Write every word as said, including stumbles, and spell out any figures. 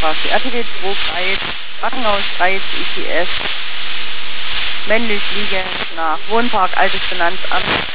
Taxi R T W zwei Kreis, Krankenhaus Kreis, I T S, männlich liegend nach Wohnpark Altes Finanzamt.